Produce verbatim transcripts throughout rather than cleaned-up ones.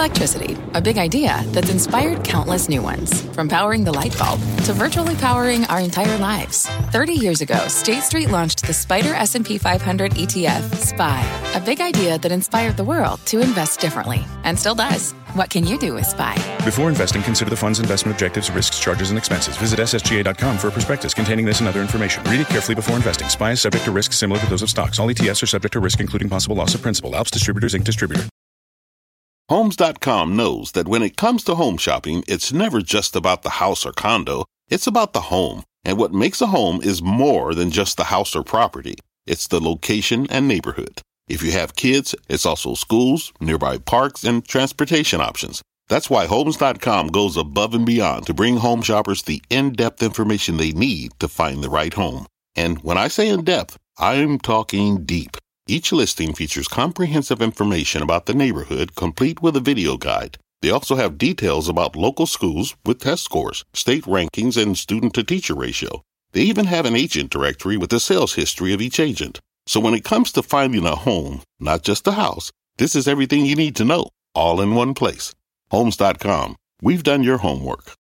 Electricity, a big idea that's inspired countless new ones. From powering the light bulb to virtually powering our entire lives. thirty years ago, State Street launched the Spider S and P five hundred E T F, S P Y, a big idea that inspired the world to invest differently, and still does. What can you do with S P Y? Before investing, consider the fund's investment objectives, risks, charges, and expenses. Visit S S G A dot com for a prospectus containing this and other information. Read it carefully before investing. S P Y is subject to risks similar to those of stocks. All E T Fs are subject to risk, including possible loss of principal. Alps Distributors, Incorporated Distributor. Homes dot com knows that when it comes to home shopping, it's never just about the house or condo. It's about the home. And what makes a home is more than just the house or property. It's the location and neighborhood. If you have kids, it's also schools, nearby parks, and transportation options. That's why Homes dot com goes above and beyond to bring home shoppers the in-depth information they need to find the right home. And when I say in-depth, I'm talking deep. Each listing features comprehensive information about the neighborhood, complete with a video guide. They also have details about local schools with test scores, state rankings, and student-to-teacher ratio. They even have an agent directory with the sales history of each agent. So when it comes to finding a home, not just a house, this is everything you need to know, all in one place. Homes dot com. We've done your homework.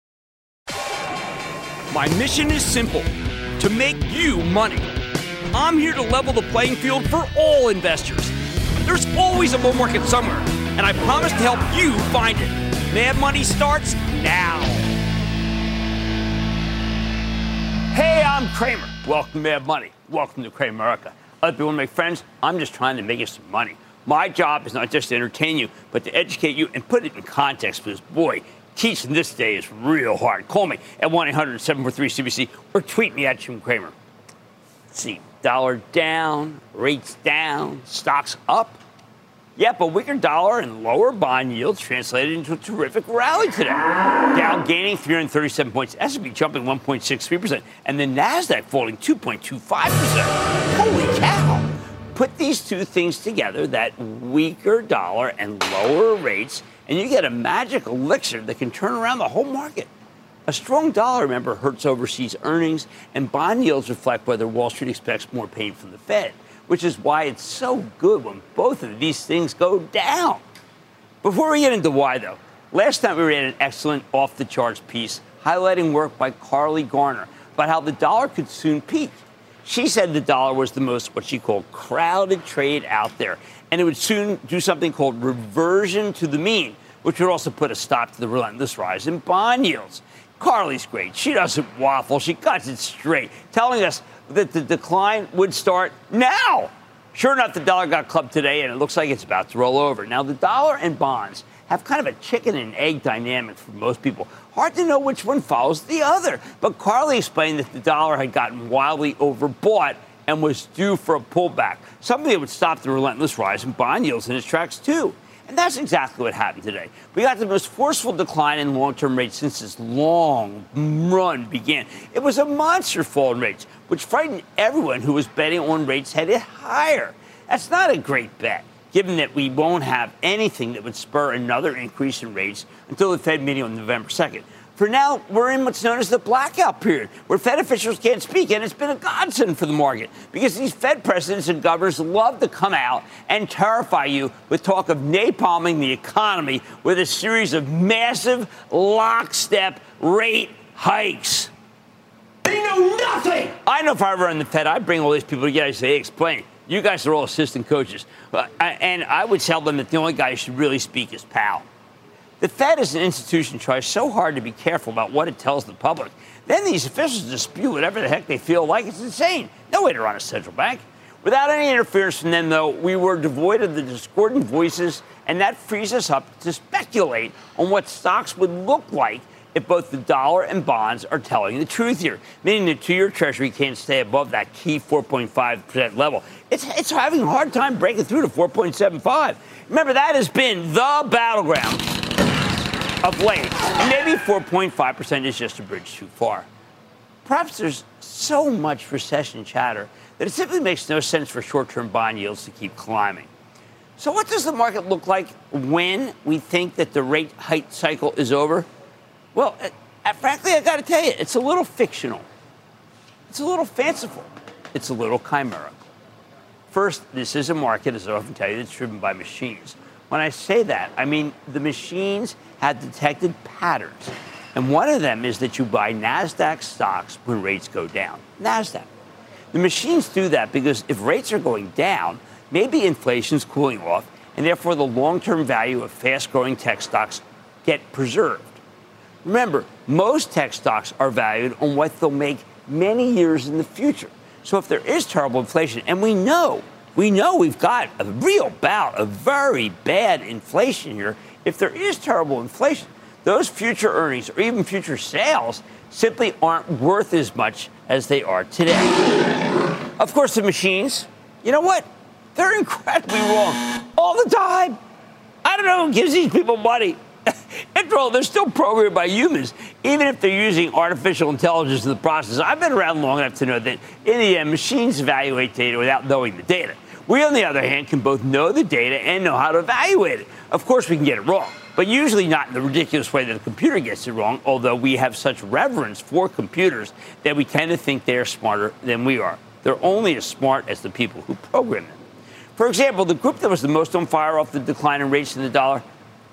My mission is simple, to make you money. I'm here to level the playing field for all investors. There's always a bull market somewhere, and I promise to help you find it. Mad Money starts now. Hey, I'm Kramer. Welcome to Mad Money. Welcome to Cramerica. Other people want to make friends. I'm just trying to make you some money. My job is not just to entertain you, but to educate you and put it in context, because, boy, teaching this day is real hard. Call me at one eight hundred seven four three C B C or tweet me at Jim Cramer. Let's see. Dollar down, rates down, stocks up. Yep, a weaker dollar and lower bond yields translated into a terrific rally today. Dow gaining three hundred thirty-seven points, S and P jumping one point six three percent, and the NASDAQ falling two point two five percent. Holy cow! Put these two things together, that weaker dollar and lower rates, and you get a magic elixir that can turn around the whole market. A strong dollar, remember, hurts overseas earnings, and bond yields reflect whether Wall Street expects more pain from the Fed, which is why it's so good when both of these things go down. Before we get into why, though, last night we ran an excellent off-the-charts piece highlighting work by Carly Garner about how the dollar could soon peak. She said the dollar was the most, what she called, crowded trade out there, and it would soon do something called reversion to the mean, which would also put a stop to the relentless rise in bond yields. Carly's great. She doesn't waffle. She cuts it straight, telling us that the decline would start now. Sure enough, the dollar got clubbed today, and it looks like it's about to roll over. Now, the dollar and bonds have kind of a chicken and egg dynamic for most people. Hard to know which one follows the other. But Carly explained that the dollar had gotten wildly overbought and was due for a pullback, something that would stop the relentless rise in bond yields in its tracks, too. And that's exactly what happened today. We got the most forceful decline in long-term rates since this long run began. It was a monster fall in rates, which frightened everyone who was betting on rates headed higher. That's not a great bet, given that we won't have anything that would spur another increase in rates until the Fed meeting on November second. For now, we're in what's known as the blackout period, where Fed officials can't speak, and it's been a godsend for the market because these Fed presidents and governors love to come out and terrify you with talk of napalming the economy with a series of massive lockstep rate hikes. They know nothing! I know if I were in the Fed, I'd bring all these people together and say, hey, explain. You guys are all assistant coaches. Uh, and I would tell them that the only guy who should really speak is Powell. The Fed as an institution tries so hard to be careful about what it tells the public. Then these officials just spew whatever the heck they feel like. It's insane. No way to run a central bank. Without any interference from them, though, we were devoid of the discordant voices, and that frees us up to speculate on what stocks would look like if both the dollar and bonds are telling the truth here, meaning the two-year Treasury can't stay above that key four point five percent level. It's, it's having a hard time breaking through to four point seven five. Remember, that has been the battleground of late, and maybe four point five percent is just a bridge too far. Perhaps there's so much recession chatter that it simply makes no sense for short-term bond yields to keep climbing. So what does the market look like when we think that the rate hike cycle is over? Well, uh, frankly, I got to tell you, it's a little fictional. It's a little fanciful. It's a little chimerical. First, this is a market, as I often tell you, that's driven by machines. When I say that, I mean the machines have detected patterns. And one of them is that you buy NASDAQ stocks when rates go down. NASDAQ. The machines do that because if rates are going down, maybe inflation's cooling off, and therefore the long-term value of fast-growing tech stocks get preserved. Remember, most tech stocks are valued on what they'll make many years in the future. So if there is terrible inflation, and we know, we know we've got a real bout of very bad inflation here, if there is terrible inflation, those future earnings or even future sales simply aren't worth as much as they are today. Of course, the machines, you know what? They're incredibly wrong all the time. I don't know who gives these people money. After all, they're still programmed by humans, even if they're using artificial intelligence in the process. I've been around long enough to know that in the end, machines evaluate data without knowing the data. We, on the other hand, can both know the data and know how to evaluate it. Of course, we can get it wrong, but usually not in the ridiculous way that a computer gets it wrong, although we have such reverence for computers that we tend to think they are smarter than we are. They're only as smart as the people who program them. For example, the group that was the most on fire off the decline in rates in the dollar,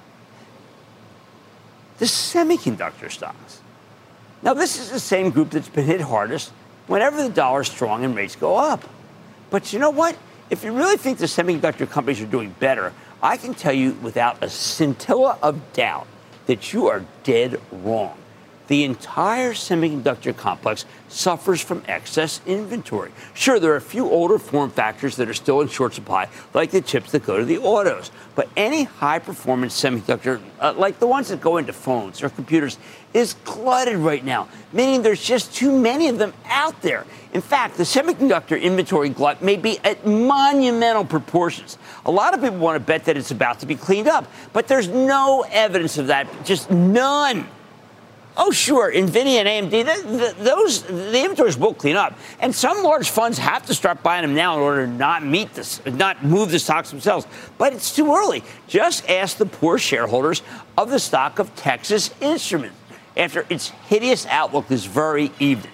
the semiconductor stocks. Now, this is the same group that's been hit hardest whenever the dollar is strong and rates go up. But you know what? If you really think the semiconductor companies are doing better, I can tell you without a scintilla of doubt that you are dead wrong. The entire semiconductor complex suffers from excess inventory. Sure, there are a few older form factors that are still in short supply, like the chips that go to the autos. But any high-performance semiconductor, uh, like the ones that go into phones or computers, is glutted right now, meaning there's just too many of them out there. In fact, the semiconductor inventory glut may be at monumental proportions. A lot of people want to bet that it's about to be cleaned up, but there's no evidence of that, just none. Oh, sure, NVIDIA and A M D, the, the, those, the inventories will clean up. And some large funds have to start buying them now in order to not meet this, not move the stocks themselves. But it's too early. Just ask the poor shareholders of the stock of Texas Instruments after its hideous outlook this very evening.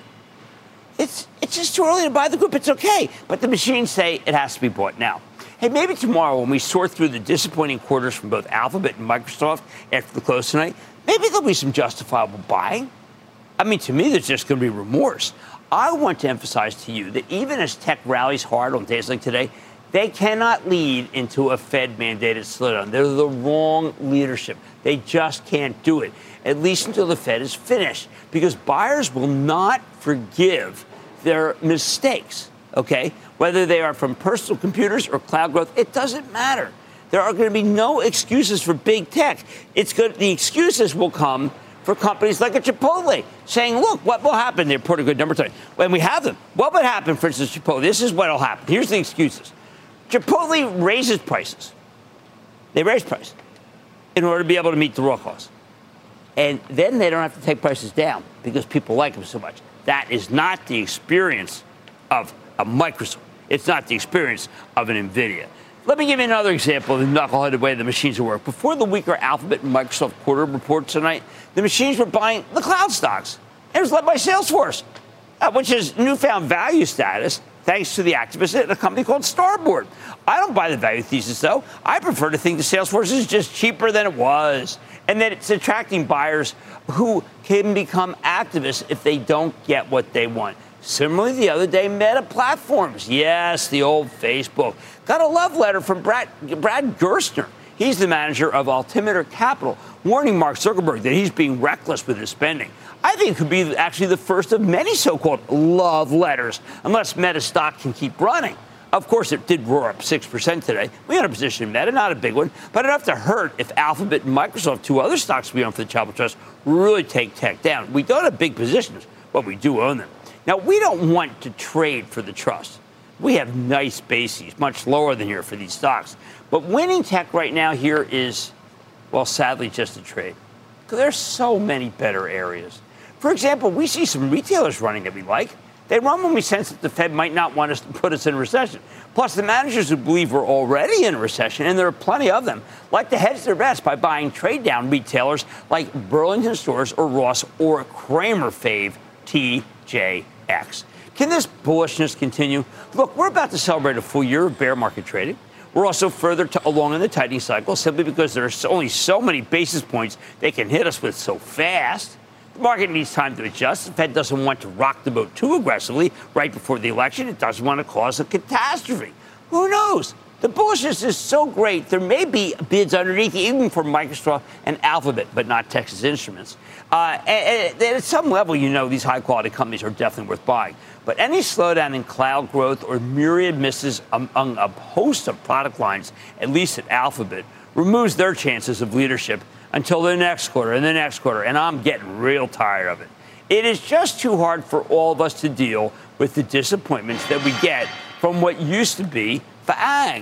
It's, it's just too early to buy the group. It's okay. But the machines say it has to be bought now. Hey, maybe tomorrow when we sort through the disappointing quarters from both Alphabet and Microsoft after the close tonight, maybe there'll be some justifiable buying. I mean, to me, there's just going to be remorse. I want to emphasize to you that even as tech rallies hard on days like today, they cannot lead into a Fed-mandated slowdown. They're the wrong leadership. They just can't do it, at least until the Fed is finished, because buyers will not forgive their mistakes, okay? Whether they are from personal computers or cloud growth, it doesn't matter. There are going to be no excuses for big tech. It's good. The excuses will come for companies like a Chipotle saying, look, what will happen? They report a good number today. When we have them, what would happen, for instance, Chipotle? This is what will happen. Here's the excuses. Chipotle raises prices. They raise prices in order to be able to meet the raw costs. And then they don't have to take prices down because people like them so much. That is not the experience of a Microsoft. It's not the experience of an NVIDIA. Let me give you another example of the knuckleheaded way the machines work. Before the weaker Alphabet and Microsoft quarter report tonight, the machines were buying the cloud stocks. It was led by Salesforce, uh, which is newfound value status thanks to the activists at a company called Starboard. I don't buy the value thesis, though. I prefer to think that Salesforce is just cheaper than it was, and that it's attracting buyers who can become activists if they don't get what they want. Similarly, the other day, Meta Platforms, yes, the old Facebook, got a love letter from Brad, Brad Gerstner. He's the manager of Altimeter Capital, warning Mark Zuckerberg that he's being reckless with his spending. I think it could be actually the first of many so-called love letters, unless Meta stock can keep running. Of course, it did roar up six percent today. We had a position in Meta, not a big one, but enough to hurt if Alphabet and Microsoft, two other stocks we own for the Chapel Trust, really take tech down. We don't have big positions, but we do own them. Now, we don't want to trade for the trust. We have nice bases, much lower than here for these stocks. But winning tech right now here is, well, sadly, just a trade. Because there's so many better areas. For example, we see some retailers running that we like. They run when we sense that the Fed might not want us to put us in a recession. Plus, the managers who believe we're already in a recession, and there are plenty of them, like to hedge their bets by buying trade-down retailers like Burlington Stores or Ross or Kramer fave T J X. Can this bullishness continue? Look, we're about to celebrate a full year of bear market trading. We're also further to along in the tightening cycle simply because there's only so many basis points they can hit us with so fast. The market needs time to adjust. The Fed doesn't want to rock the boat too aggressively right before the election. It doesn't want to cause a catastrophe. Who knows? The bullishness is so great, there may be bids underneath, even for Microsoft and Alphabet, but not Texas Instruments. Uh, and, and at some level, you know, these high-quality companies are definitely worth buying. But any slowdown in cloud growth or myriad misses among a host of product lines, at least at Alphabet, removes their chances of leadership until the next quarter and the next quarter, and I'm getting real tired of it. It is just too hard for all of us to deal with the disappointments that we get from what used to be FAANG.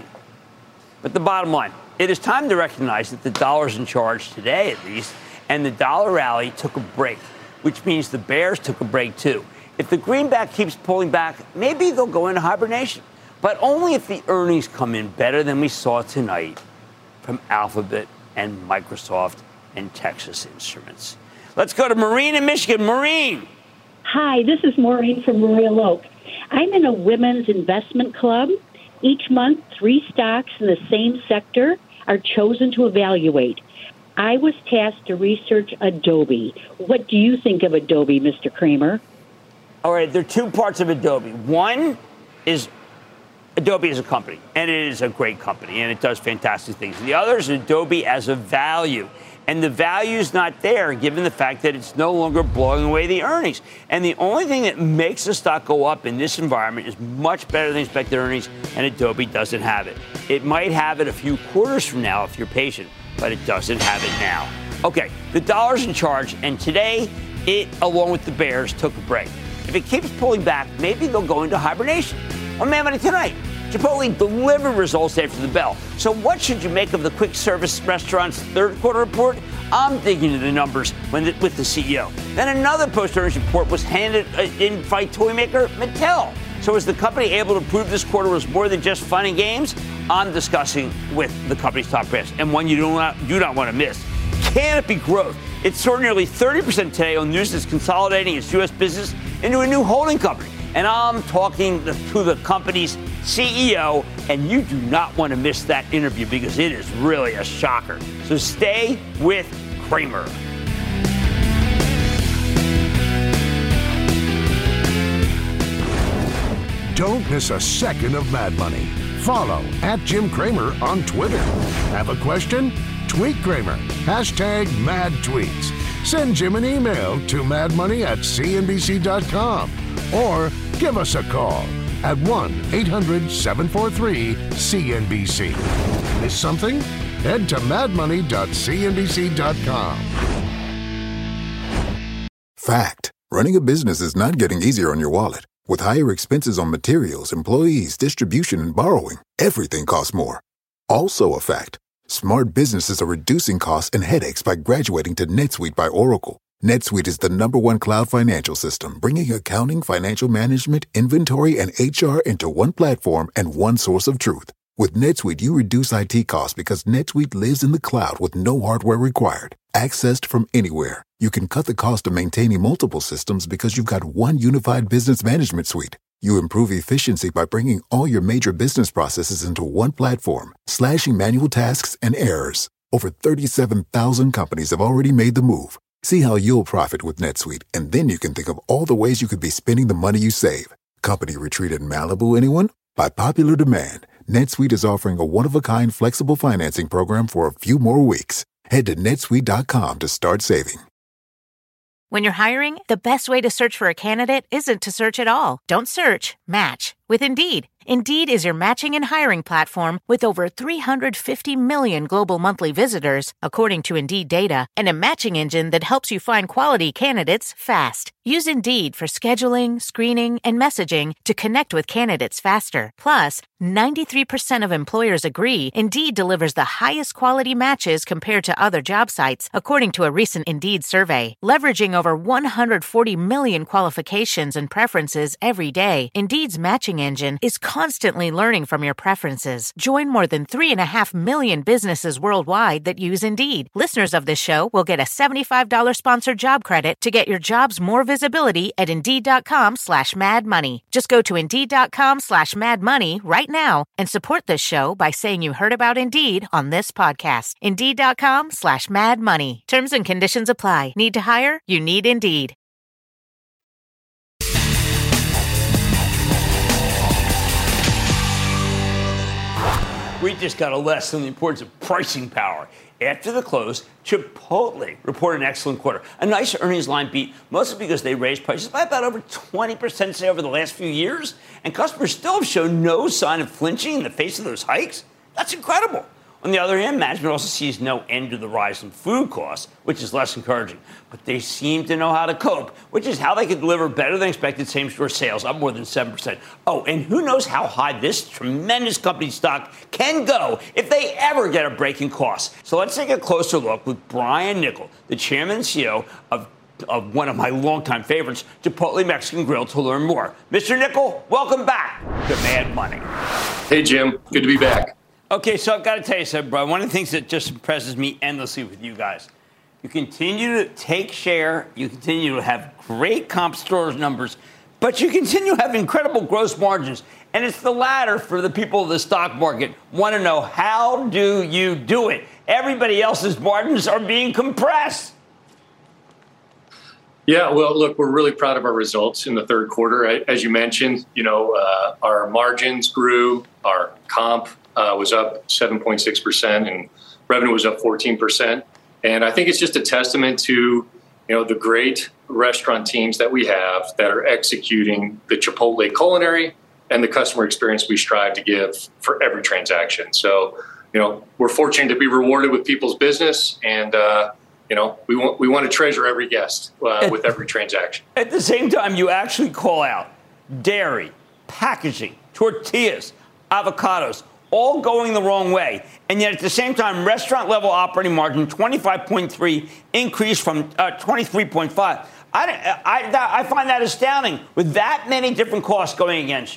But the bottom line, it is time to recognize that the dollar's in charge today, at least, and the dollar rally took a break, which means the bears took a break, too. If the greenback keeps pulling back, maybe they'll go into hibernation, but only if the earnings come in better than we saw tonight from Alphabet and Microsoft and Texas Instruments. Let's go to Maureen in Michigan. Maureen. Hi, this is Maureen from Royal Oak. I'm in a women's investment club. Each month, three stocks in the same sector are chosen to evaluate. I was tasked to research Adobe. What do you think of Adobe, Mister Cramer? All right, there are two parts of Adobe. One is Adobe as a company, and it is a great company, and it does fantastic things. The other is Adobe as a value. And the value is not there, given the fact that it's no longer blowing away the earnings. And the only thing that makes the stock go up in this environment is much better than expected earnings, and Adobe doesn't have it. It might have it a few quarters from now if you're patient, but it doesn't have it now. Okay, the dollar's in charge, and today, it, along with the bears, took a break. If it keeps pulling back, maybe they'll go into hibernation. On Mad Money tonight, Chipotle delivered results after the bell. So what should you make of the quick service restaurant's third quarter report? I'm digging into the numbers when the, with the C E O. Then another post-earnings report was handed uh, in by toy maker Mattel. So is the company able to prove this quarter was more than just fun and games? I'm discussing with the company's top brass, and one you do not, do not want to miss. Canopy Growth. It soared nearly thirty percent today on news that's consolidating its U S business into a new holding company. And I'm talking the, to the company's C E O, and you do not want to miss that interview because it is really a shocker. So stay with Cramer. Don't miss a second of Mad Money. Follow at Jim Cramer on Twitter. Have a question? Tweet Cramer. Hashtag Mad Tweets. Send Jim an email to madmoney at c n b c dot com or give us a call at one eight hundred seven four three C N B C. Miss something? Head to mad money dot c n b c dot com. Fact. Running a business is not getting easier on your wallet. With higher expenses on materials, employees, distribution, and borrowing, everything costs more. Also a fact. Smart businesses are reducing costs and headaches by graduating to NetSuite by Oracle. NetSuite is the number one cloud financial system, bringing accounting, financial management, inventory, and H R into one platform and one source of truth. With NetSuite, you reduce I T costs because NetSuite lives in the cloud with no hardware required. Accessed from anywhere, you can cut the cost of maintaining multiple systems because you've got one unified business management suite. You improve efficiency by bringing all your major business processes into one platform, slashing manual tasks and errors. Over thirty-seven thousand companies have already made the move. See how you'll profit with NetSuite, and then you can think of all the ways you could be spending the money you save. Company retreat in Malibu, anyone? By popular demand, NetSuite is offering a one-of-a-kind flexible financing program for a few more weeks. Head to netsuite dot com to start saving. When you're hiring, the best way to search for a candidate isn't to search at all. Don't search, match with Indeed. Indeed is your matching and hiring platform with over three hundred fifty million global monthly visitors, according to Indeed data, and a matching engine that helps you find quality candidates fast. Use Indeed for scheduling, screening, and messaging to connect with candidates faster. Plus, ninety-three percent of employers agree Indeed delivers the highest quality matches compared to other job sites, according to a recent Indeed survey. Leveraging over one hundred forty million qualifications and preferences every day, Indeed's matching engine is constantly learning from your preferences. Join more than three and a half million businesses worldwide that use Indeed. Listeners of this show will get a seventy-five dollars sponsored job credit to get your jobs more visible visibility at Indeed.com slash Mad Money. Just go to Indeed.com slash Mad Money right now and support this show by saying you heard about Indeed on this podcast. Indeed.com slash Mad Money. Terms and conditions apply. Need to hire? You need Indeed. We just got a lesson on the importance of pricing power. After the close, Chipotle reported an excellent quarter. A nice earnings line beat, mostly because they raised prices by about over twenty percent say over the last few years. And customers still have shown no sign of flinching in the face of those hikes. That's incredible. On the other hand, management also sees no end to the rise in food costs, which is less encouraging. But they seem to know how to cope, which is how they could deliver better than expected same-store sales, up more than seven percent. Oh, and who knows how high this tremendous company stock can go if they ever get a break in costs. So let's take a closer look with Brian Niccol, the chairman and C E O of, of one of my longtime favorites, Chipotle Mexican Grill, to learn more. Mister Niccol, welcome back to Mad Money. Hey, Jim. Good to be back. Okay, so I've got to tell you something, bro. One of the things that just impresses me endlessly with you guys, you continue to take share, you continue to have great comp store numbers, but you continue to have incredible gross margins. And it's the latter for the people of the stock market want to know, how do you do it? Everybody else's margins are being compressed. Yeah, well, look, we're really proud of our results in the third quarter. As you mentioned, you know, uh, our margins grew, our comp Uh, was up seven point six percent and revenue was up fourteen percent. And I think it's just a testament to, you know, the great restaurant teams that we have that are executing the Chipotle culinary and the customer experience we strive to give for every transaction. So, you know, we're fortunate to be rewarded with people's business, and, uh, you know, we want, we want to treasure every guest uh, with every transaction. At the same time, you actually call out dairy, packaging, tortillas, avocados, all going the wrong way. And yet at the same time, restaurant level operating margin twenty-five point three increased from uh, twenty-three point five. I, I, I find that astounding with that many different costs going against you.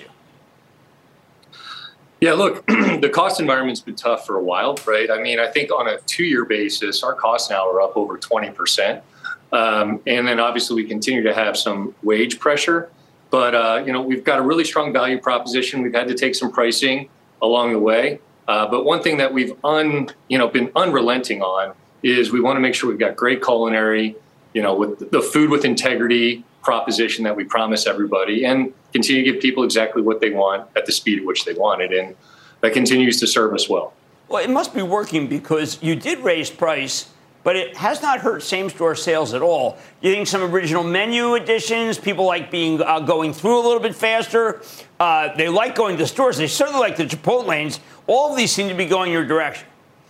Yeah, look, the cost environment's been tough for a while, right? I mean, I think on a two-year basis, our costs now are up over twenty percent. Um, and then obviously we continue to have some wage pressure. But, uh, you know, we've got a really strong value proposition. We've had to take some pricing along the way. Uh, but one thing that we've un, you know, been unrelenting on is we want to make sure we've got great culinary, you know, with the food with integrity proposition that we promise everybody, and continue to give people exactly what they want at the speed at which they want it. And that continues to serve us well. Well, it must be working because you did raise price, but it has not hurt same-store sales at all. You think some original menu additions, people like being uh, going through a little bit faster. Uh, they like going to stores. They certainly like the Chipotlanes. All of these seem to be going your direction.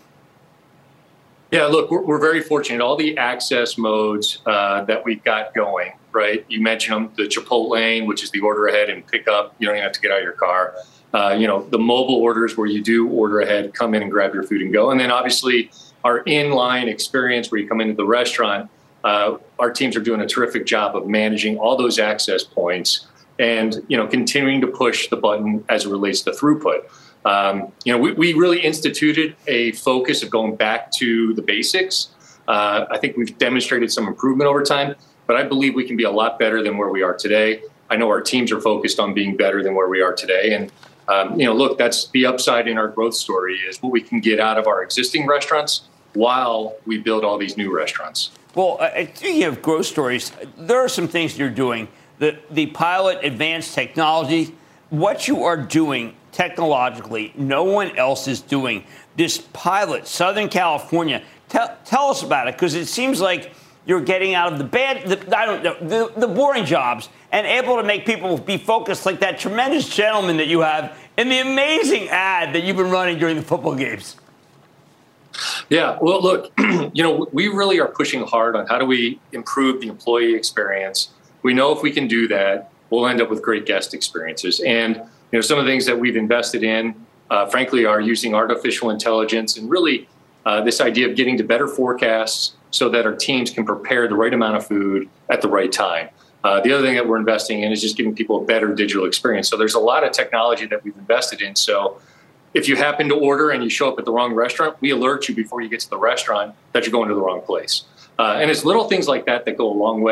Yeah, look, we're, we're very fortunate. All the access modes uh, that we've got going, right? You mentioned them, the Chipotlane, which is the order ahead and pick up. You don't even have to get out of your car. Uh, you know, the mobile orders where you do order ahead, come in and grab your food and go. And then obviously our in-line experience where you come into the restaurant, uh, our teams are doing a terrific job of managing all those access points and, you know, continuing to push the button as it relates to throughput. Um, you know, we, we really instituted a focus of going back to the basics. Uh, I think we've demonstrated some improvement over time, but I believe we can be a lot better than where we are today. I know our teams are focused on being better than where we are today. And, um, you know, look, that's the upside in our growth story is what we can get out of our existing restaurants while we build all these new restaurants. Well, uh, speaking of growth stories, there are some things you're doing. The, the pilot advanced technology, what you are doing technologically, no one else is doing. This pilot, Southern California, tell, tell us about it, because it seems like you're getting out of the bad, the, I don't know, the, the boring jobs and able to make people be focused like that tremendous gentleman that you have in the amazing ad that you've been running during the football games. Yeah, well, look, you know, we really are pushing hard on how do we improve the employee experience. We know if we can do that, we'll end up with great guest experiences. And, you know, some of the things that we've invested in, uh, frankly, are using artificial intelligence and really uh, this idea of getting to better forecasts so that our teams can prepare the right amount of food at the right time. Uh, the other thing that we're investing in is just giving people a better digital experience. So there's a lot of technology that we've invested in. So if you happen to order and you show up at the wrong restaurant, we alert you before you get to the restaurant that you're going to the wrong place. Uh, and it's little things like that that go a long way.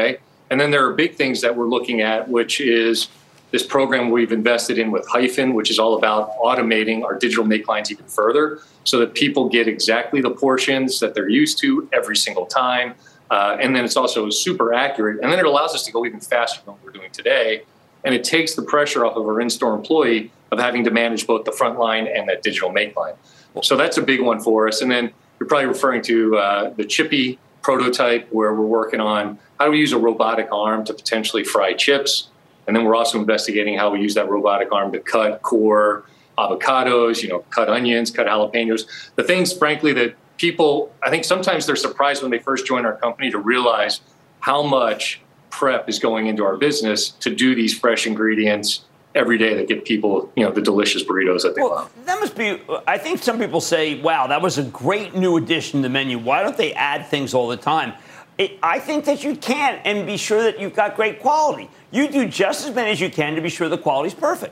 And then there are big things that we're looking at, which is this program we've invested in with Hyphen, which is all about automating our digital make lines even further so that people get exactly the portions that they're used to every single time. Uh, and then it's also super accurate. And then it allows us to go even faster than what we're doing today. And it takes the pressure off of our in-store employee of having to manage both the front line and that digital make line. So that's a big one for us. And then you're probably referring to uh, the Chippy prototype, where we're working on how do we use a robotic arm to potentially fry chips. And then we're also investigating how we use that robotic arm to cut core avocados, you know, cut onions, cut jalapenos, the things, frankly, that people, I think sometimes they're surprised when they first join our company to realize how much prep is going into our business to do these fresh ingredients every day that get people, you know, the delicious burritos that they well, love. That must be, I think some people say, wow, that was a great new addition to the menu. Why don't they add things all the time? It, I think that you can, and be sure that you've got great quality. You do just as many as you can to be sure the quality's perfect.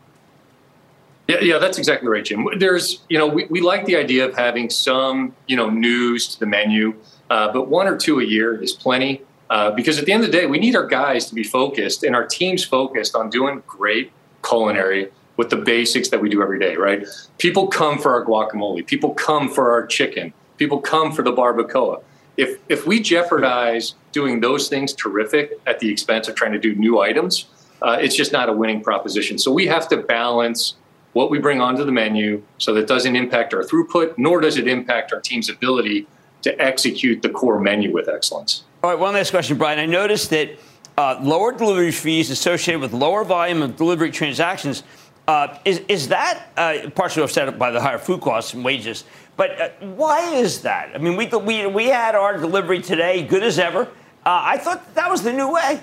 Yeah, yeah, that's exactly right, Jim. There's, you know, we, we like the idea of having some, you know, news to the menu, uh, but one or two a year is plenty. Uh, because at the end of the day, we need our guys to be focused and our teams focused on doing great culinary with the basics that we do every day, right? People come for our guacamole. People come for our chicken. People come for the barbacoa. If if we jeopardize doing those things terrific at the expense of trying to do new items, uh, it's just not a winning proposition. So we have to balance what we bring onto the menu so that it doesn't impact our throughput, nor does it impact our team's ability to execute the core menu with excellence. All right, one last question, Brian. I noticed that uh, lower delivery fees associated with lower volume of delivery transactions, uh, is, is that uh, partially offset by the higher food costs and wages? But uh, why is that? I mean, we, we, we had our delivery today, good as ever. Uh, I thought that was the new way.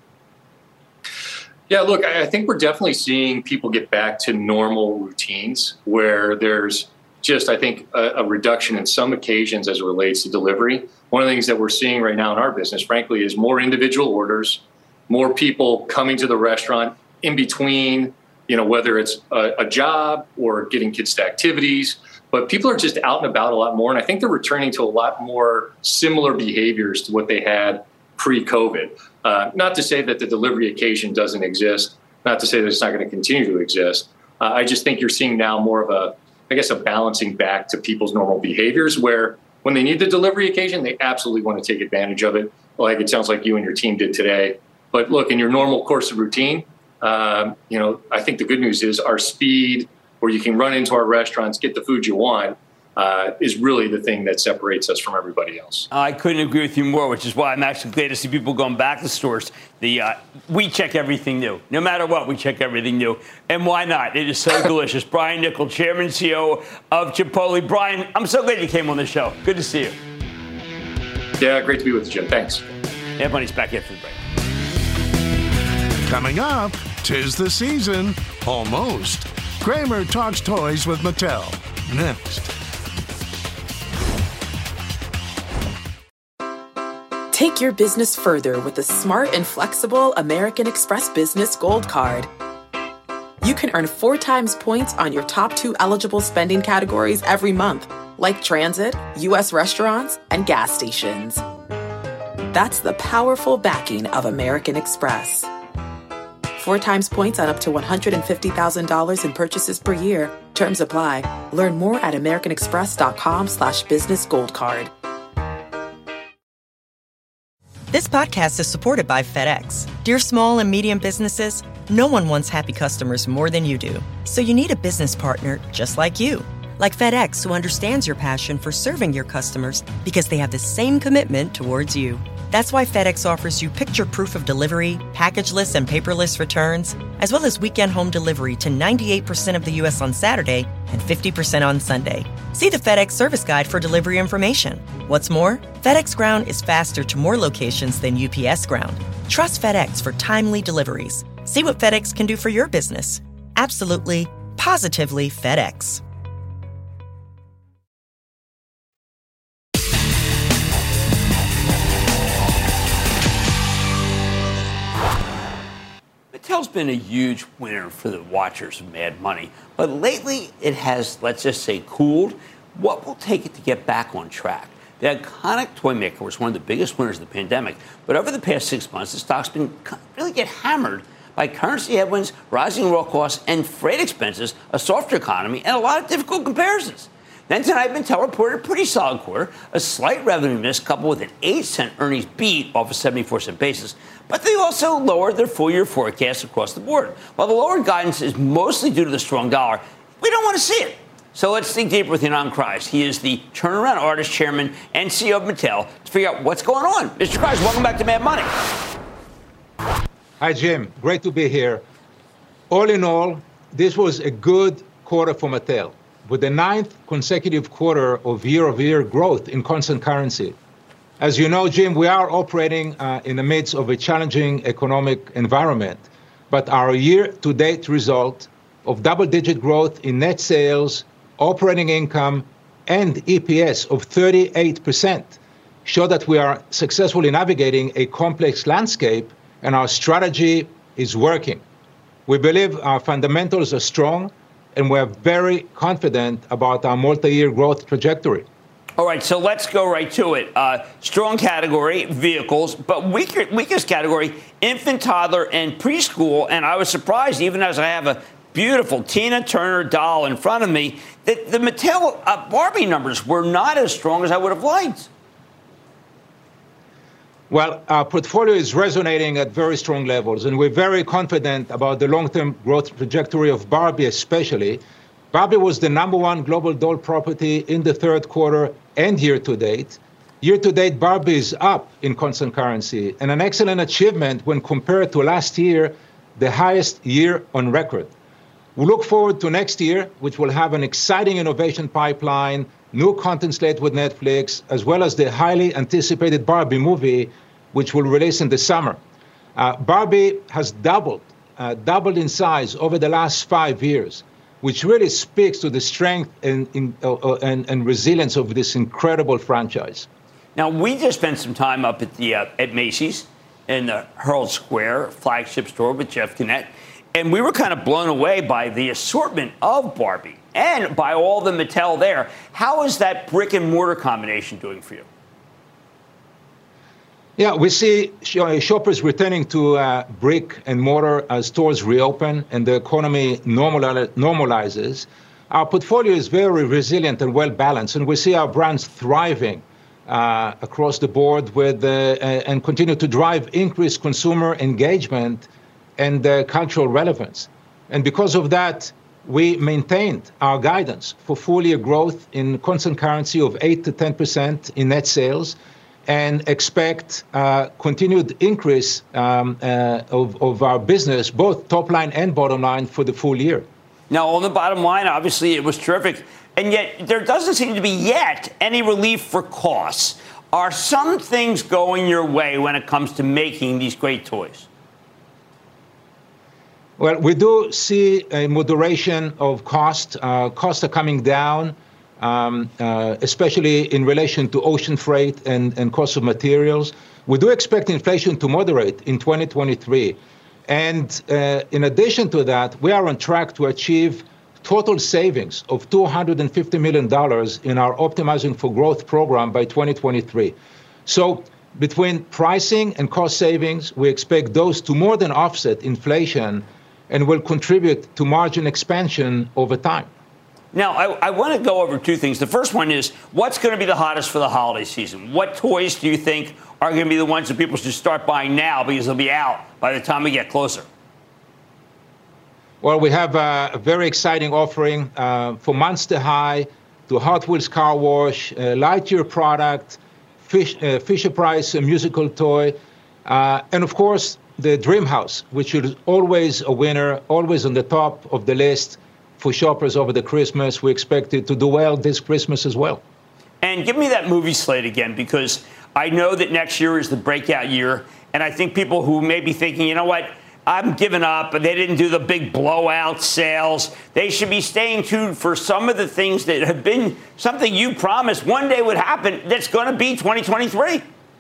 Yeah, look, I think we're definitely seeing people get back to normal routines where there's just, I think, a, a reduction in some occasions as it relates to delivery. One of the things that we're seeing right now in our business, frankly, is more individual orders, more people coming to the restaurant in between, you know, whether it's a, a job or getting kids to activities. But people are just out and about a lot more. And I think they're returning to a lot more similar behaviors to what they had pre-COVID. Uh, not to say that the delivery occasion doesn't exist, not to say that it's not going to continue to exist. Uh, I just think you're seeing now more of a, I guess, a balancing back to people's normal behaviors where when they need the delivery occasion, they absolutely want to take advantage of it, like it sounds like you and your team did today. But look, in your normal course of routine, um, you know, I think the good news is our speed, where you can run into our restaurants, get the food you want, uh, is really the thing that separates us from everybody else. I couldn't agree with you more, which is why I'm actually glad to see people going back to stores. The uh, we check everything new. No matter what, we check everything new. And why not? It is so delicious. Brian Niccol, Chairman and C E O of Chipotle. Brian, I'm so glad you came on the show. Good to see you. Yeah, great to be with you, Jim. Thanks. Mad Money's back after the break. Coming up, 'tis the season. Almost. Kramer talks toys with Mattel. Next. Take your business further with the smart and flexible American Express Business Gold Card. You can earn four times points on your top two eligible spending categories every month, like transit, U S restaurants, and gas stations. That's the powerful backing of American Express. Four times points on up to one hundred fifty thousand dollars in purchases per year. Terms apply. Learn more at americanexpress.com slash business gold card. This podcast is supported by FedEx. Dear small and medium businesses, no one wants happy customers more than you do. So you need a business partner just like you. Like FedEx, who understands your passion for serving your customers because they have the same commitment towards you. That's why FedEx offers you picture proof of delivery, packageless and paperless returns, as well as weekend home delivery to ninety-eight percent of the U S on Saturday and fifty percent on Sunday. See the FedEx service guide for delivery information. What's more, FedEx Ground is faster to more locations than U P S Ground. Trust FedEx for timely deliveries. See what FedEx can do for your business. Absolutely, positively FedEx. Mattel's been a huge winner for the watchers of Mad Money, but lately it has, let's just say, cooled. What will take it to get back on track? The iconic toy maker was one of the biggest winners of the pandemic. But over the past six months, the stock's been really get hammered by currency headwinds, rising raw costs, and freight expenses, a softer economy, and a lot of difficult comparisons. Then tonight, Mattel reported a pretty solid quarter, a slight revenue miss coupled with an eight cent earnings beat off a seventy-four cent basis. But they also lowered their full-year forecast across the board. While the lowered guidance is mostly due to the strong dollar, we don't want to see it. So let's dig deeper with Ynon Kreiz. He is the turnaround artist, chairman, and C E O of Mattel to figure out what's going on. Mister Kreiz, welcome back to Mad Money. Hi, Jim. Great to be here. All in all, this was a good quarter for Mattel, with the ninth consecutive quarter of year-over-year growth in constant currency. As you know, Jim, we are operating uh, in the midst of a challenging economic environment, but our year-to-date result of double-digit growth in net sales, operating income, and E P S of thirty-eight percent show that we are successfully navigating a complex landscape and our strategy is working. We believe our fundamentals are strong, and we're very confident about our multi-year growth trajectory. All right, so let's go right to it. Uh, strong category, vehicles, but weaker, weakest category, infant, toddler, and preschool. And I was surprised, even as I have a beautiful Tina Turner doll in front of me, that the Mattel uh, Barbie numbers were not as strong as I would have liked. Well, our portfolio is resonating at very strong levels, and we're very confident about the long-term growth trajectory of Barbie especially. Barbie was the number one global doll property in the third quarter and year-to-date. Year-to-date, Barbie is up in constant currency, and an excellent achievement when compared to last year, the highest year on record. We look forward to next year, which will have an exciting innovation pipeline, new content slate with Netflix, as well as the highly anticipated Barbie movie, which will release in the summer. Uh, Barbie has doubled, uh, doubled in size over the last five years, which really speaks to the strength and, in, uh, uh, and, and resilience of this incredible franchise. Now, we just spent some time up at the uh, at Macy's in the Herald Square flagship store with Jeff Gennette, and we were kind of blown away by the assortment of Barbie and by all the Mattel there. How is that brick and mortar combination doing for you? Yeah, we see shoppers returning to uh, brick and mortar as stores reopen and the economy normali- normalizes. Our portfolio is very resilient and well balanced, and we see our brands thriving uh, across the board with uh, and continue to drive increased consumer engagement and uh, cultural relevance. And because of that, we maintained our guidance for full-year growth in constant currency of eight to ten percent in net sales, and expect uh, continued increase um, uh, of, of our business, both top line and bottom line, for the full year. Now, on the bottom line, obviously, it was terrific. And yet, there doesn't seem to be yet any relief for costs. Are some things going your way when it comes to making these great toys? Well, we do see a moderation of cost. Uh, costs are coming down. Um, uh, especially in relation to ocean freight and, and cost of materials. We do expect inflation to moderate in twenty twenty-three. And uh, in addition to that, we are on track to achieve total savings of two hundred fifty million dollars in our Optimizing for Growth program by twenty twenty-three. So between pricing and cost savings, we expect those to more than offset inflation and will contribute to margin expansion over time. Now, I, I want to go over two things. The first one is, what's going to be the hottest for the holiday season? What toys do you think are going to be the ones that people should start buying now because they'll be out by the time we get closer? Well, we have a, a very exciting offering uh, from Monster High to Hot Wheels Car Wash, uh, Lightyear product, Fish, uh, Fisher-Price, a musical toy, uh, and of course, the Dream House, which is always a winner, always on the top of the list for shoppers over the Christmas. We expect it to do well this Christmas as well. And give me that movie slate again, because I know that next year is the breakout year. And I think people who may be thinking, you know what, I'm giving up, but they didn't do the big blowout sales. They should be staying tuned for some of the things that have been something you promised one day would happen that's going to be twenty twenty-three.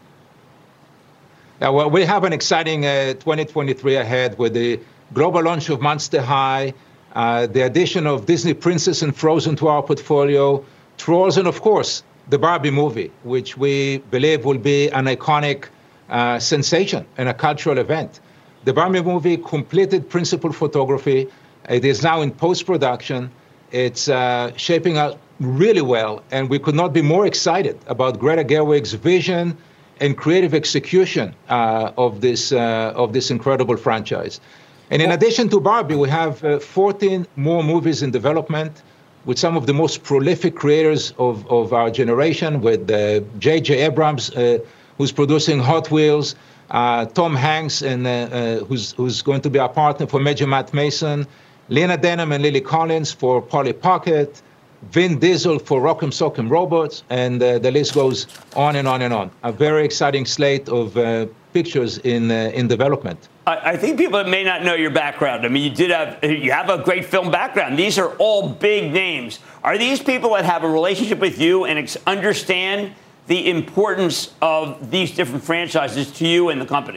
Yeah, well, we have an exciting uh, twenty twenty-three ahead with the global launch of Monster High, Uh, the addition of Disney Princess and Frozen to our portfolio, Trolls, and of course, the Barbie movie, which we believe will be an iconic uh, sensation and a cultural event. The Barbie movie completed principal photography. It is now in post-production. It's uh, shaping up really well, and we could not be more excited about Greta Gerwig's vision and creative execution uh, of this uh, of this incredible franchise. And in addition to Barbie, we have uh, fourteen more movies in development with some of the most prolific creators of, of our generation, with uh, J J Abrams, uh, who's producing Hot Wheels, uh, Tom Hanks, and uh, uh, who's who's going to be our partner for Major Matt Mason, Lena Dunham and Lily Collins for Polly Pocket, Vin Diesel for Rock'em Sock'em Robots, and uh, the list goes on and on and on. A very exciting slate of uh, pictures in uh, in development. I, I think people may not know your background. I mean, you did have you have a great film background. These are all big names. Are these people that have a relationship with you and ex- understand the importance of these different franchises to you and the company?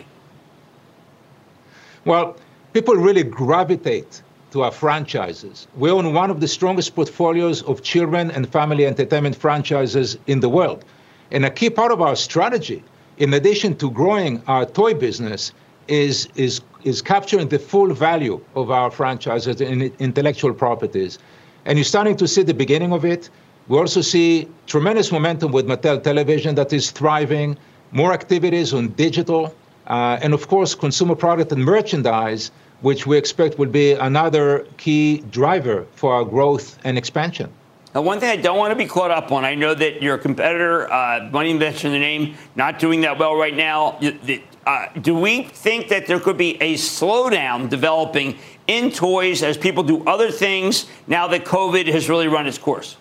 Well, people really gravitate to our franchises. We own one of the strongest portfolios of children and family entertainment franchises in the world. And a key part of our strategy, in addition to growing our toy business, is, is, is capturing the full value of our franchises and intellectual properties. And you're starting to see the beginning of it. We also see tremendous momentum with Mattel Television that is thriving, more activities on digital, uh, and of course, consumer product and merchandise, which we expect will be another key driver for our growth and expansion. Now, one thing I don't want to be caught up on, I know that your competitor, uh, won't even mention the name, not doing that well right now. Uh, do we think that there could be a slowdown developing in toys as people do other things now that COVID has really run its course?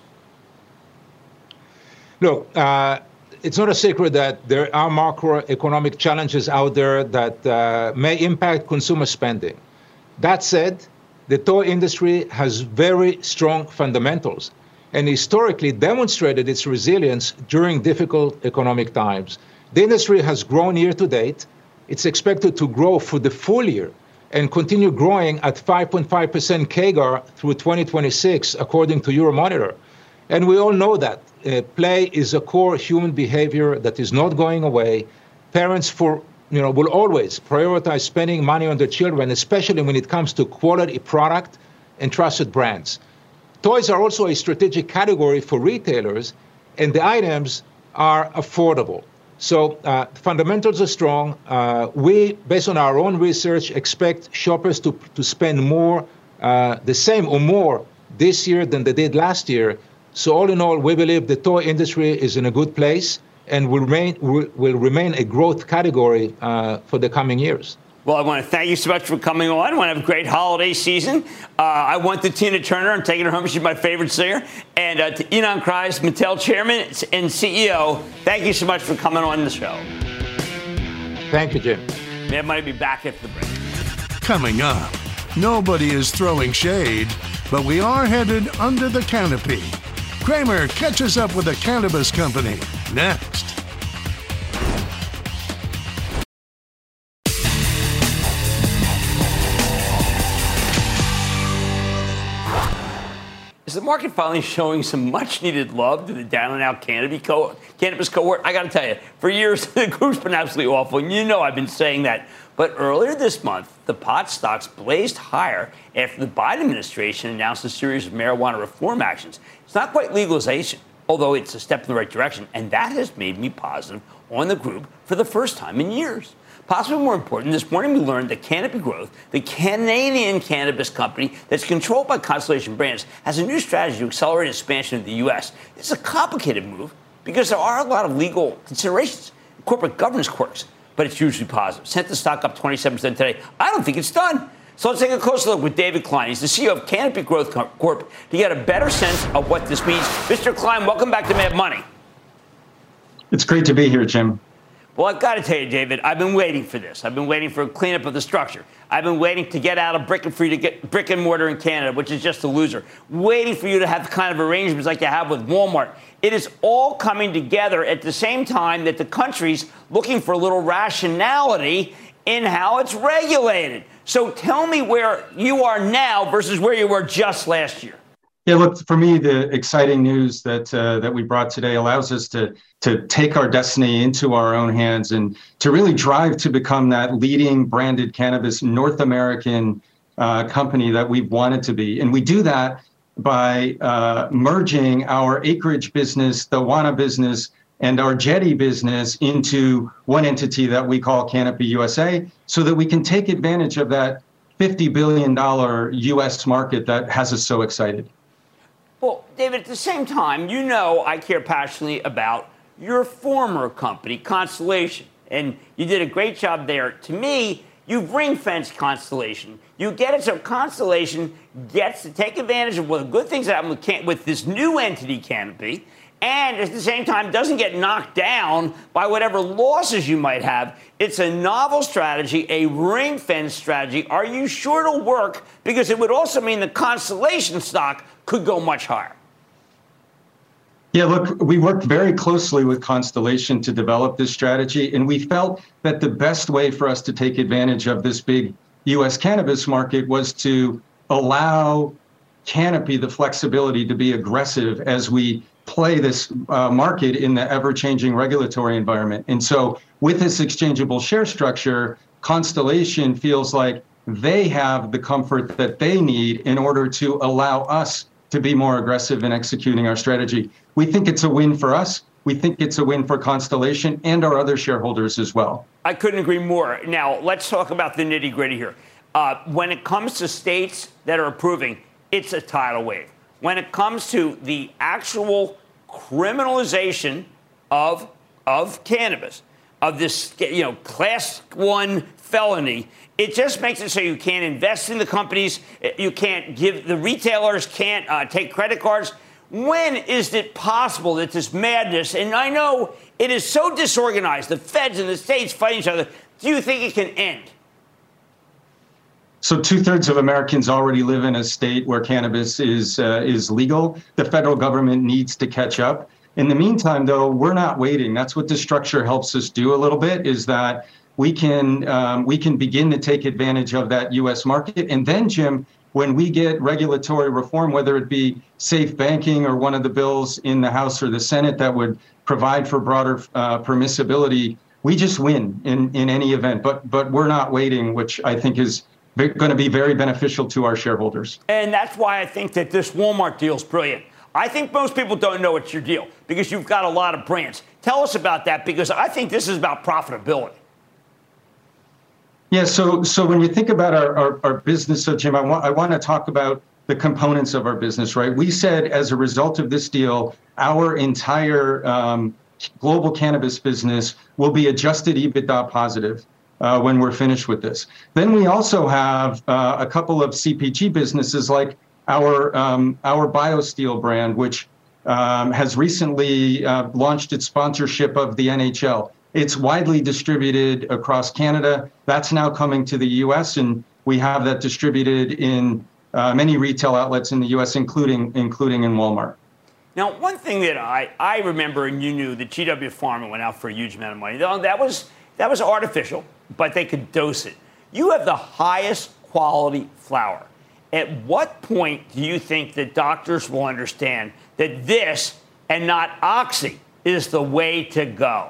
Look, uh, it's not a secret that there are macroeconomic challenges out there that uh, may impact consumer spending. That said, the toy industry has very strong fundamentals and historically demonstrated its resilience during difficult economic times. The industry has grown year to date. It's expected to grow for the full year and continue growing at five point five percent C A G R through twenty twenty-six, according to Euromonitor. And we all know that uh, play is a core human behavior that is not going away. Parents for you know will always prioritize spending money on their children, especially when it comes to quality product and trusted brands. Toys are also a strategic category for retailers, and the items are affordable. So uh, fundamentals are strong. Uh, we, based on our own research, expect shoppers to, to spend more, uh, the same or more this year than they did last year. So all in all, we believe the toy industry is in a good place and will remain, will, will remain a growth category uh, for the coming years. Well, I want to thank you so much for coming on. I want to have a great holiday season. Uh, I went to Tina Turner. I'm taking her home. She's my favorite singer. And uh, to Ynon Kreiz, Mattel Chairman and C E O, thank you so much for coming on the show. Thank you, Jim. Mad Money will be back after the break. Coming up, nobody is throwing shade, but we are headed under the canopy. Cramer catches up with a cannabis company next. Is the market finally showing some much-needed love to the down-and-out cannabis, co- cannabis cohort? I got to tell you, for years, the group's been absolutely awful, and you know I've been saying that. But earlier this month, the pot stocks blazed higher after the Biden administration announced a series of marijuana reform actions. It's not quite legalization, although it's a step in the right direction, and that has made me positive on the group for the first time in years. Possibly more important, this morning we learned that Canopy Growth, the Canadian cannabis company that's controlled by Constellation Brands, has a new strategy to accelerate expansion in the U S. It's a complicated move because there are a lot of legal considerations, corporate governance quirks, but it's usually positive. Sent the stock up twenty-seven percent today. I don't think it's done. So let's take a closer look with David Klein. He's the C E O of Canopy Growth Corp to get a better sense of what this means. Mister Klein, welcome back to Mad Money. It's great to be here, Jim. Well, I've got to tell you, David, I've been waiting for this. I've been waiting for a cleanup of the structure. I've been waiting to get out of brick and free to get brick and mortar in Canada, which is just a loser. Waiting for you to have the kind of arrangements like you have with Walmart. It is all coming together at the same time that the country's looking for a little rationality in how it's regulated. So tell me where you are now versus where you were just last year. Yeah, look, for me, the exciting news that uh, that we brought today allows us to to take our destiny into our own hands and to really drive to become that leading branded cannabis North American uh, company that we've wanted to be. And we do that by uh, merging our acreage business, the Wana business, and our Jetty business into one entity that we call Canopy U S A, so that we can take advantage of that fifty billion dollars U S market that has us so excited. Well, David, at the same time, you know I care passionately about your former company, Constellation, and you did a great job there. To me, you've ring-fenced Constellation. You get it so Constellation gets to take advantage of what the good things that happen with, can- with this new entity, Canopy, and at the same time doesn't get knocked down by whatever losses you might have. It's a novel strategy, a ring-fence strategy. Are you sure it'll work? Because it would also mean the Constellation stock could go much higher. Yeah, look, we worked very closely with Constellation to develop this strategy, and we felt that the best way for us to take advantage of this big U S cannabis market was to allow Canopy the flexibility to be aggressive as we play this uh, market in the ever-changing regulatory environment. And so with this exchangeable share structure, Constellation feels like they have the comfort that they need in order to allow us to be more aggressive in executing our strategy. We think it's a win for us. We think it's a win for Constellation and our other shareholders as well. I couldn't agree more. Now, let's talk about the nitty-gritty here. Uh, when it comes to states that are approving, it's a tidal wave. When it comes to the actual criminalization of, of cannabis, of this, you know, class one felony, it just makes it so you can't invest in the companies. You can't give, the retailers can't uh, take credit cards. When is it possible that this madness, and I know it is so disorganized, the feds and the states fighting each other, do you think it can end? So two-thirds of Americans already live in a state where cannabis is uh, is legal. The federal government needs to catch up. In the meantime, though, we're not waiting. That's what this structure helps us do a little bit, is that we can um, we can begin to take advantage of that U S market. And then, Jim, when we get regulatory reform, whether it be safe banking or one of the bills in the House or the Senate that would provide for broader uh, permissibility, we just win in, in any event. But but we're not waiting, which I think is going to be very beneficial to our shareholders. And that's why I think that this Walmart deal is brilliant. I think most people don't know it's your deal because you've got a lot of brands. Tell us about that, because I think this is about profitability. Yeah, so so when you think about our, our, our business, so Jim, I want I want to talk about the components of our business, right? We said as a result of this deal, our entire um, global cannabis business will be adjusted EBITDA positive uh, when we're finished with this. Then we also have uh, a couple of C P G businesses like our um, our BioSteel brand, which um, has recently uh, launched its sponsorship of the N H L. It's widely distributed across Canada. That's now coming to the U S, and we have that distributed in uh, many retail outlets in the U S, including including in Walmart. Now, one thing that I, I remember, and you knew, that G W Pharma went out for a huge amount of money. That was that was artificial, but they could dose it. You have the highest quality flower. At what point do you think that doctors will understand that this and not Oxy is the way to go?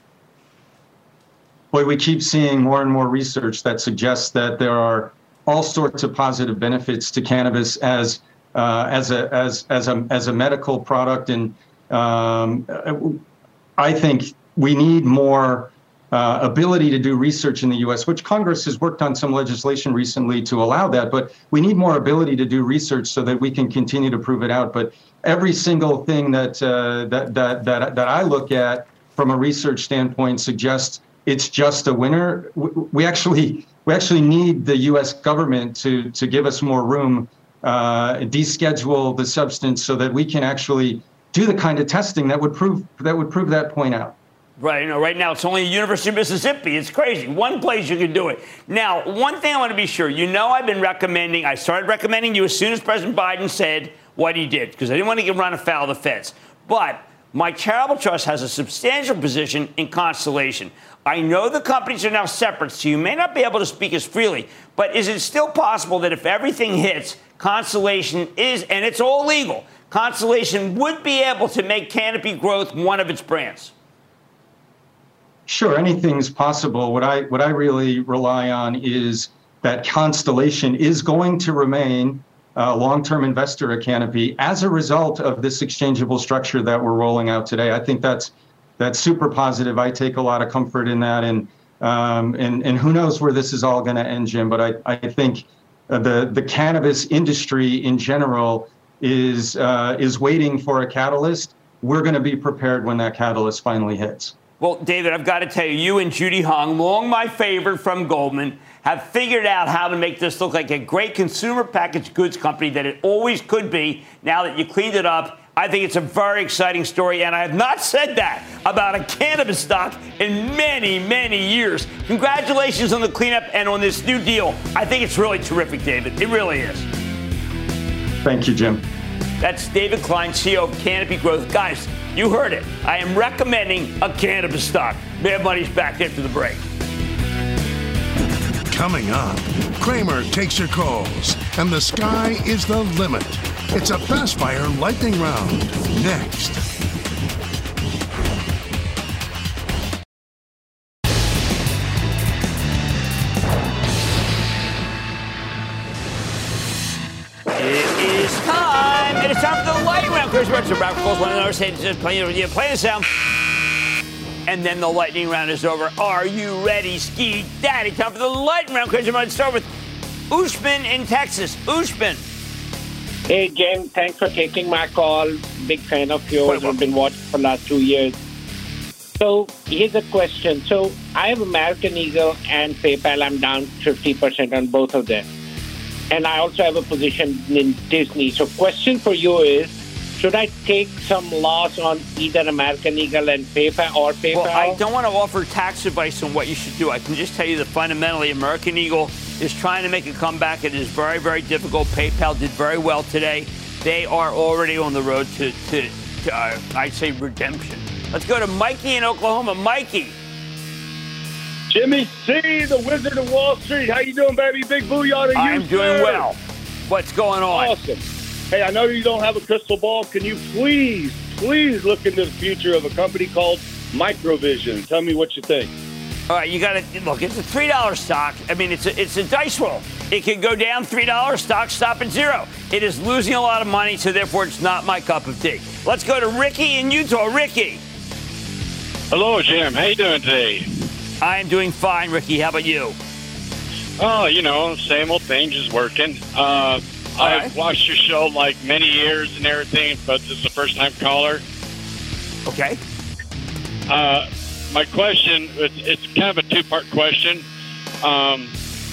Boy, we keep seeing more and more research that suggests that there are all sorts of positive benefits to cannabis as uh, as a as as a as a medical product, and um, I think we need more uh, ability to do research in the U S, which Congress has worked on some legislation recently to allow that, but we need more ability to do research so that we can continue to prove it out. But every single thing that uh, that that that that I look at from a research standpoint suggests it's just a winner. We actually we actually need the U S government to to give us more room, uh, deschedule the substance so that we can actually do the kind of testing that would prove that would prove that point out. Right. You know, right now it's only the University of Mississippi. It's crazy. One place you can do it. Now, one thing I want to be sure, you know, I've been recommending. I started recommending you as soon as President Biden said what he did, because I didn't want to get run afoul of the feds. But my charitable trust has a substantial position in Constellation. I know the companies are now separate, so you may not be able to speak as freely, but is it still possible that if everything hits, Constellation is, and it's all legal, Constellation would be able to make Canopy Growth one of its brands. Sure, anything's possible. What I what I really rely on is that Constellation is going to remain a long-term investor at Canopy as a result of this exchangeable structure that we're rolling out today. I think that's that's super positive. I take a lot of comfort in that, and um, and and who knows where this is all going to end, Jim. But I I think the the cannabis industry in general is uh, is waiting for a catalyst. We're going to be prepared when that catalyst finally hits. Well, David, I've got to tell you, you and Judy Hong, long my favorite from Goldman, have figured out how to make this look like a great consumer packaged goods company that it always could be now that you cleaned it up. I think it's a very exciting story, and I have not said that about a cannabis stock in many, many years. Congratulations on the cleanup and on this new deal. I think it's really terrific, David. It really is. Thank you, Jim. That's David Klein, C E O of Canopy Growth. Guys, you heard it. I am recommending a cannabis stock. Mad Money's back after the break. Coming up, Cramer takes your calls, and the sky is the limit. It's a fast fire lightning round. Next. It is time. It is time for the lightning round. Chris Richard, Ralph Coles, one another say just play, you play the sound. And then the lightning round is over. Are you ready, Ski Daddy? Time for the lightning round. Chris, I'm going to start with Ushman in Texas. Ushman. Hey, Jim. Thanks for taking my call. Big fan of yours. I've been watching for the last two years. So here's a question. So I have American Eagle and PayPal. I'm down fifty percent on both of them. And I also have a position in Disney. So question for you is, should I take some loss on either American Eagle and PayPal or PayPal? Well, I don't want to offer tax advice on what you should do. I can just tell you that fundamentally American Eagle is trying to make a comeback. It is very, very difficult. PayPal did very well today. They are already on the road to, to, to uh, I'd say, redemption. Let's go to Mikey in Oklahoma. Mikey. Jimmy C, the Wizard of Wall Street. How you doing, baby? Big booyah to you, I'm doing sir. well. What's going on? Awesome. Hey, I know you don't have a crystal ball. Can you please, please look into the future of a company called Microvision? Tell me what you think. All right, you got to look. It's a three dollar stock. I mean, it's a, it's a dice roll. It can go down three dollars. Stock stop at zero. It is losing a lot of money, so therefore it's not my cup of tea. Let's go to Ricky in Utah. Ricky. Hello, Jim. How you doing today? I am doing fine, Ricky. How about you? Oh, you know, same old thing, just working. Uh, I've right. watched your show like many years and everything, but this is a first-time caller. Okay. Uh, my question, it's, it's kind of a two-part question. Um,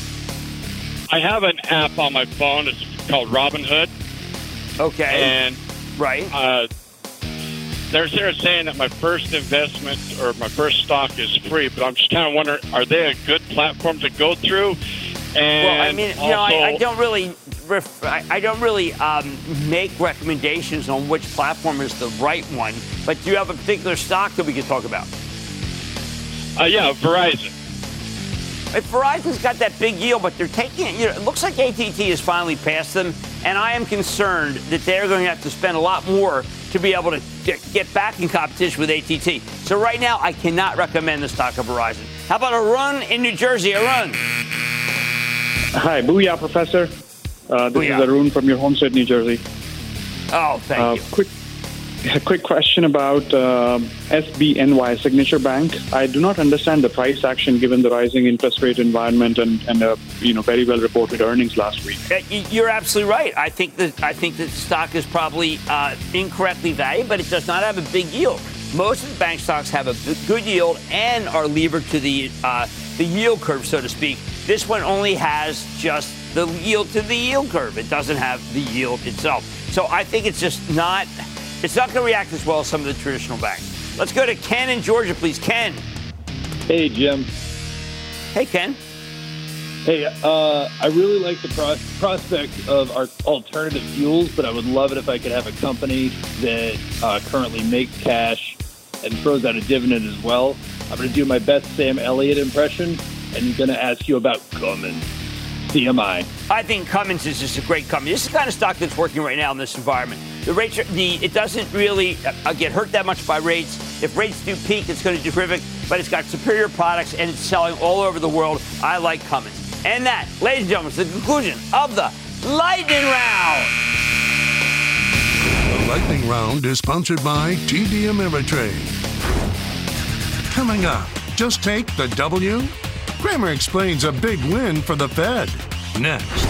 I have an app on my phone. It's called Robinhood. Okay. And right. Uh, they're, they're saying that my first investment or my first stock is free, but I'm just kind of wondering, are they a good platform to go through? And well, I mean, you also, know, I, I don't really, ref, I, I don't really um, make recommendations on which platform is the right one. But do you have a particular stock that we could talk about? Uh, yeah, Verizon. If Verizon's got that big yield, but they're taking it. You know, it looks like A T T has finally passed them, and I am concerned that they're going to have to spend a lot more to be able to get, get back in competition with A T T. So right now, I cannot recommend the stock of Verizon. How about Arun in New Jersey? Arun. Hi, booyah, Professor. Uh, this Booyah. is Arun from your home state, New Jersey. Oh, thank uh, you. Quick, a quick question about um, S B N Y, Signature Bank. I do not understand the price action given the rising interest rate environment and, and uh, you know, very well reported earnings last week. Uh, You're absolutely right. I think that I think that the stock is probably uh, incorrectly valued, but it does not have a big yield. Most of the bank stocks have a good yield and are levered to the uh, the yield curve, so to speak. This one only has just the yield to the yield curve. It doesn't have the yield itself. So I think it's just not, it's not going to react as well as some of the traditional banks. Let's go to Ken in Georgia, please. Ken. Hey, Jim. Hey, Ken. Hey, uh, I really like the pro- prospect of our alternative fuels, but I would love it if I could have a company that uh, currently makes cash and throws out a dividend as well. I'm going to do my best Sam Elliott impression, and I'm going to ask you about Cummins. C M I. I think Cummins is just a great company. This is the kind of stock that's working right now in this environment. The rates, are, the it doesn't really uh, get hurt that much by rates. If rates do peak, it's going to do terrific, but it's got superior products and it's selling all over the world. I like Cummins. And that, ladies and gentlemen, is the conclusion of the Lightning Round. The Lightning Round is sponsored by T D Ameritrade. Coming up, just take the W. Cramer explains a big win for the Fed. Next.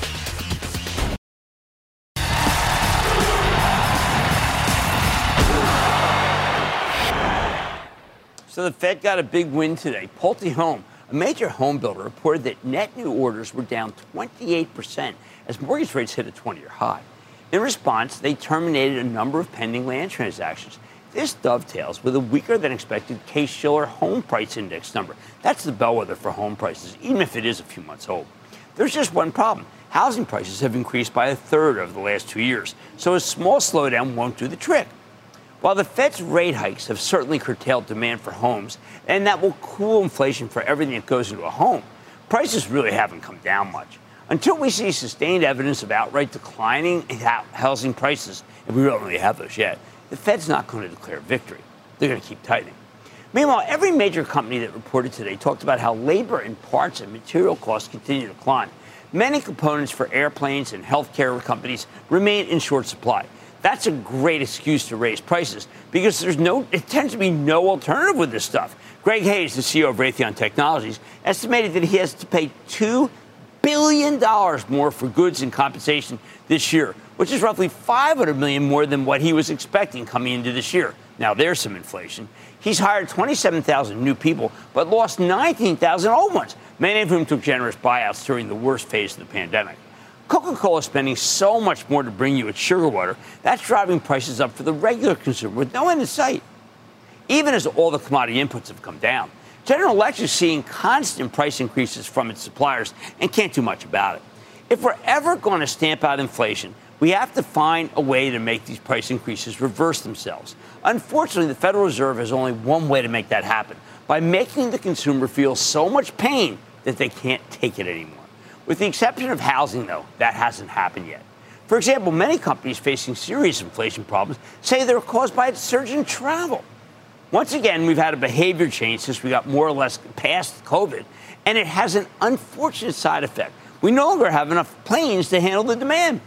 So the Fed got a big win today. Pulte Home, a major home builder, reported that net new orders were down twenty-eight percent as mortgage rates hit a twenty-year high. In response, they terminated a number of pending land transactions. This dovetails with a weaker-than-expected Case-Shiller home price index number. That's the bellwether for home prices, even if it is a few months old. There's just one problem. Housing prices have increased by a third over the last two years, so a small slowdown won't do the trick. While the Fed's rate hikes have certainly curtailed demand for homes, and that will cool inflation for everything that goes into a home, prices really haven't come down much. Until we see sustained evidence of outright declining housing prices, and we don't really have those yet, the Fed's not going to declare victory. They're going to keep tightening. Meanwhile, every major company that reported today talked about how labor and parts and material costs continue to climb. Many components for airplanes and healthcare companies remain in short supply. That's a great excuse to raise prices because there's no, it tends to be no alternative with this stuff. Greg Hayes, the C E O of Raytheon Technologies, estimated that he has to pay two billion dollars more for goods and compensation this year, which is roughly five hundred million dollars more than what he was expecting coming into this year. Now, there's some inflation. He's hired twenty-seven thousand new people, but lost nineteen thousand old ones, many of whom took generous buyouts during the worst phase of the pandemic. Coca-Cola is spending so much more to bring you its sugar water, that's driving prices up for the regular consumer with no end in sight, even as all the commodity inputs have come down. General Electric is seeing constant price increases from its suppliers and can't do much about it. If we're ever going to stamp out inflation, we have to find a way to make these price increases reverse themselves. Unfortunately, the Federal Reserve has only one way to make that happen, by making the consumer feel so much pain that they can't take it anymore. With the exception of housing, though, that hasn't happened yet. For example, many companies facing serious inflation problems say they're caused by a surge in travel. Once again, we've had a behavior change since we got more or less past COVID, and it has an unfortunate side effect. We no longer have enough planes to handle the demand.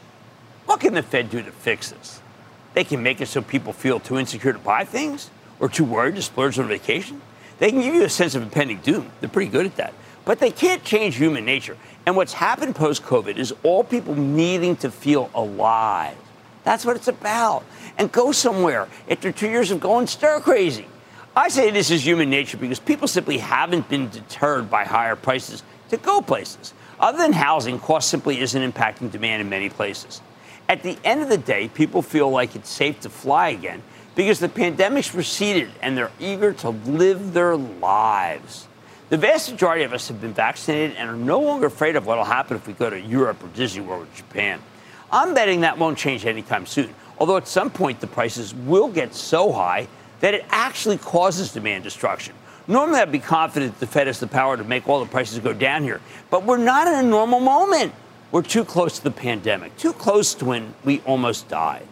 What can the Fed do to fix this? They can make it so people feel too insecure to buy things or too worried to splurge on vacation. They can give you a sense of impending doom. They're pretty good at that. But they can't change human nature. And what's happened post-COVID is all people needing to feel alive. That's what it's about. And go somewhere after two years of going stir crazy. I say this is human nature because people simply haven't been deterred by higher prices to go places. Other than housing, cost simply isn't impacting demand in many places. At the end of the day, people feel like it's safe to fly again because the pandemic's receded and they're eager to live their lives. The vast majority of us have been vaccinated and are no longer afraid of what will happen if we go to Europe or Disney World or Japan. I'm betting that won't change anytime soon, although at some point the prices will get so high that it actually causes demand destruction. Normally, I'd be confident the Fed has the power to make all the prices go down here, but we're not in a normal moment. We're too close to the pandemic, too close to when we almost died.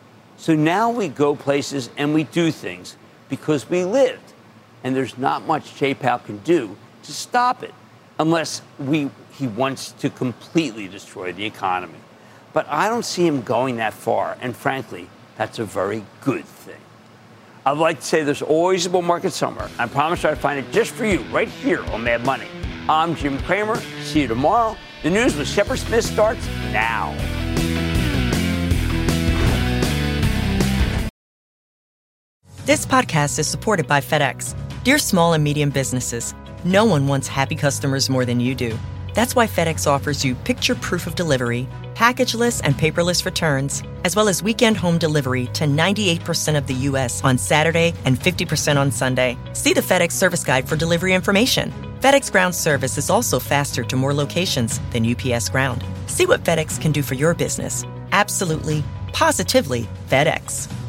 So now we go places and we do things because we lived. And there's not much Jay Powell can do to stop it unless we he wants to completely destroy the economy. But I don't see him going that far. And frankly, that's a very good thing. I'd like to say there's always a bull market somewhere. I promise I'd find it just for you right here on Mad Money. I'm Jim Cramer. See you tomorrow. The news with Shepard Smith starts now. This podcast is supported by FedEx. Dear small and medium businesses, no one wants happy customers more than you do. That's why FedEx offers you picture proof of delivery, packageless and paperless returns, as well as weekend home delivery to ninety-eight percent of the U S on Saturday and fifty percent on Sunday. See the FedEx service guide for delivery information. FedEx Ground service is also faster to more locations than U P S Ground. See what FedEx can do for your business. Absolutely, positively FedEx.